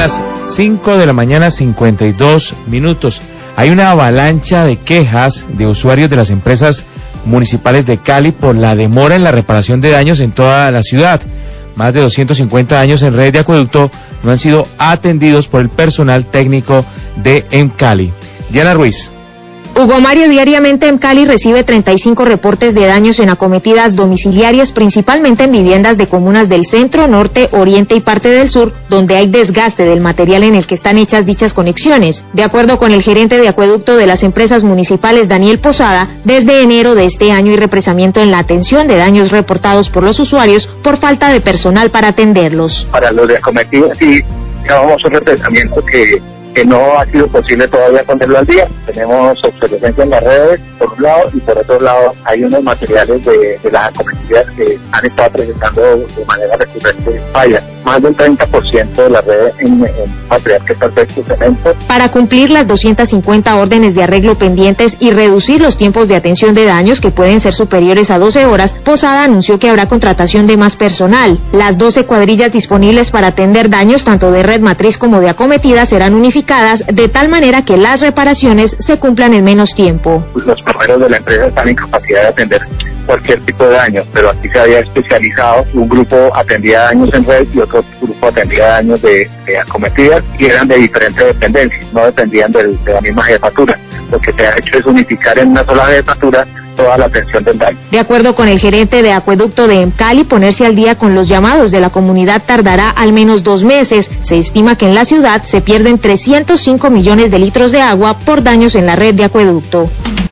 las 5 de la mañana, 52 minutos. Hay una avalancha de quejas de usuarios de las empresas municipales de Cali por la demora en la reparación de daños en toda la ciudad. Más de 250 daños en red de acueducto no han sido atendidos por el personal técnico de EMCALI. Diana Ruiz. Hugo Mario, diariamente EMCALI recibe 35 reportes de daños en acometidas domiciliarias, principalmente en viviendas de comunas del centro, norte, oriente y parte del sur, donde hay desgaste del material en el que están hechas dichas conexiones. De acuerdo con el gerente de acueducto de las empresas municipales, Daniel Posada, desde enero de este año hay represamiento en la atención de daños reportados por los usuarios por falta de personal para atenderlos. Para los de acometidas sí, llevamos un represamiento que no ha sido posible todavía ponerlo al día. Tenemos obsolescencia en las redes, por un lado, y por otro lado hay unos materiales de las acometidas que han estado presentando de manera recurrente fallas. Más del 30% de la red en material que está perfecto cemento. Para cumplir las 250 órdenes de arreglo pendientes y reducir los tiempos de atención de daños, que pueden ser superiores a 12 horas, Posada anunció que habrá contratación de más personal. Las 12 cuadrillas disponibles para atender daños tanto de red matriz como de acometidas serán unificadas de tal manera que las reparaciones se cumplan en menos tiempo. Los plomeros de la empresa están en capacidad de atender cualquier tipo de daño, pero aquí se había especializado. Un grupo atendía daños en red y otro grupo atendía daños de acometidas, y eran de diferentes dependencias, no dependían de la misma jefatura. Lo que se ha hecho es unificar en una sola jefatura toda la atención del daño. De acuerdo con el gerente de acueducto de EMCALI, ponerse al día con los llamados de la comunidad tardará al menos 2 meses. Se estima que en la ciudad se pierden 305 millones de litros de agua por daños en la red de acueducto.